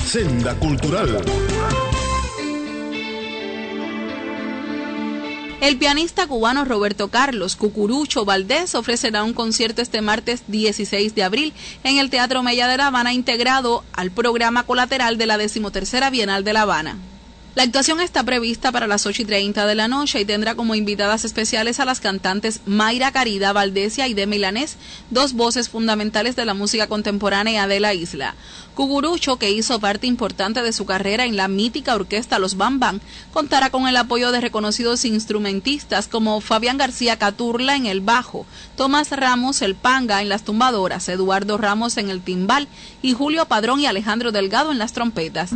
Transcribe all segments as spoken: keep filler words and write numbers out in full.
Senda Cultural. El pianista cubano Roberto Carlos Cucurucho Valdés ofrecerá un concierto este martes dieciséis de abril en el Teatro Mella de La Habana, integrado al programa colateral de la decimotercera Bienal de La Habana. La actuación está prevista para las ocho y treinta de la noche y tendrá como invitadas especiales a las cantantes Mayra Carida Valdés y Aide Milanés, dos voces fundamentales de la música contemporánea de la isla. Cucurucho, que hizo parte importante de su carrera en la mítica orquesta Los Bam Bam, contará con el apoyo de reconocidos instrumentistas como Fabián García Caturla en el bajo, Tomás Ramos el Panga en las tumbadoras, Eduardo Ramos en el timbal y Julio Padrón y Alejandro Delgado en las trompetas.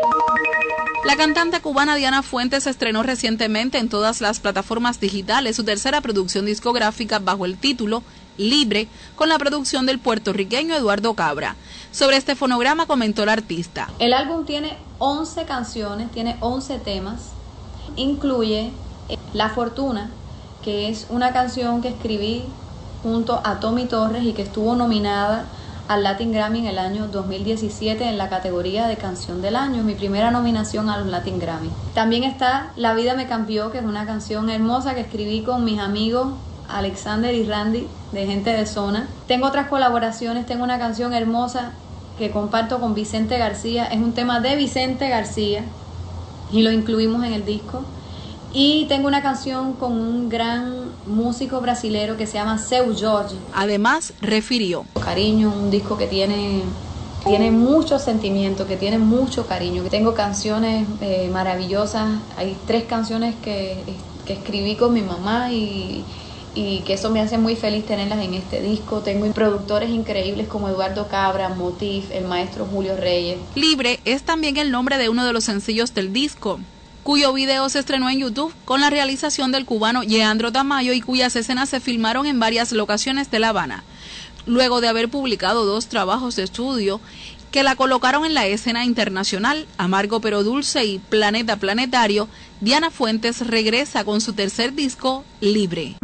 La cantante cubana Diana Fuentes estrenó recientemente en todas las plataformas digitales su tercera producción discográfica bajo el título Libre, con la producción del puertorriqueño Eduardo Cabra. Sobre este fonograma comentó la artista: el álbum tiene once canciones, tiene once temas, incluye La Fortuna, que es una canción que escribí junto a Tommy Torres y que estuvo nominada al Latin Grammy en el año dos mil diecisiete en la categoría de Canción del Año, mi primera nominación a los Latin Grammy. También está La Vida Me Cambió, que es una canción hermosa que escribí con mis amigos Alexander y Randy de Gente de Zona. Tengo otras colaboraciones, tengo una canción hermosa que comparto con Vicente García, es un tema de Vicente García y lo incluimos en el disco. Y tengo una canción con un gran músico brasilero que se llama Seu Jorge. Además, refirió: Cariño, un disco que tiene, tiene mucho sentimiento, que tiene mucho cariño. Tengo canciones eh, maravillosas. Hay tres canciones que, que escribí con mi mamá y, y que eso me hace muy feliz tenerlas en este disco. Tengo productores increíbles como Eduardo Cabra, Motif, el maestro Julio Reyes. Libre es también el nombre de uno de los sencillos del disco, cuyo video se estrenó en YouTube con la realización del cubano Yeandro Tamayo y cuyas escenas se filmaron en varias locaciones de La Habana. Luego de haber publicado dos trabajos de estudio que la colocaron en la escena internacional, Amargo pero Dulce y Planeta Planetario, Diana Fuentes regresa con su tercer disco, Libre.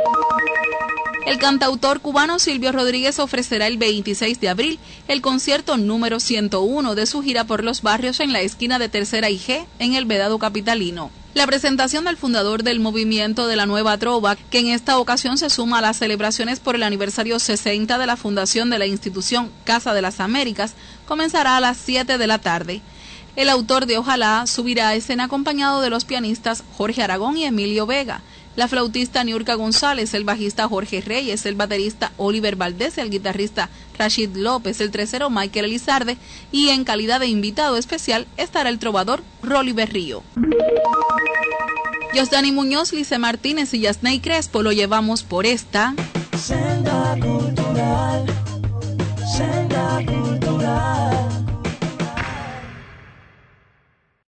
El cantautor cubano Silvio Rodríguez ofrecerá el veintiséis de abril el concierto número ciento uno de su gira por los barrios en la esquina de Tercera y G en el Vedado capitalino. La presentación del fundador del movimiento de la Nueva Trova, que en esta ocasión se suma a las celebraciones por el aniversario sesenta de la fundación de la institución Casa de las Américas, comenzará a las siete de la tarde. El autor de Ojalá subirá a escena acompañado de los pianistas Jorge Aragón y Emilio Vega, la flautista Niurka González, el bajista Jorge Reyes, el baterista Oliver Valdés, el guitarrista Rashid López, el tercero Michael Elizarde y en calidad de invitado especial estará el trovador Rolly Berrío. Josdani Muñoz, Lice Martínez y Yasney Crespo lo llevamos por esta Senda Cultural, Senda Cultural.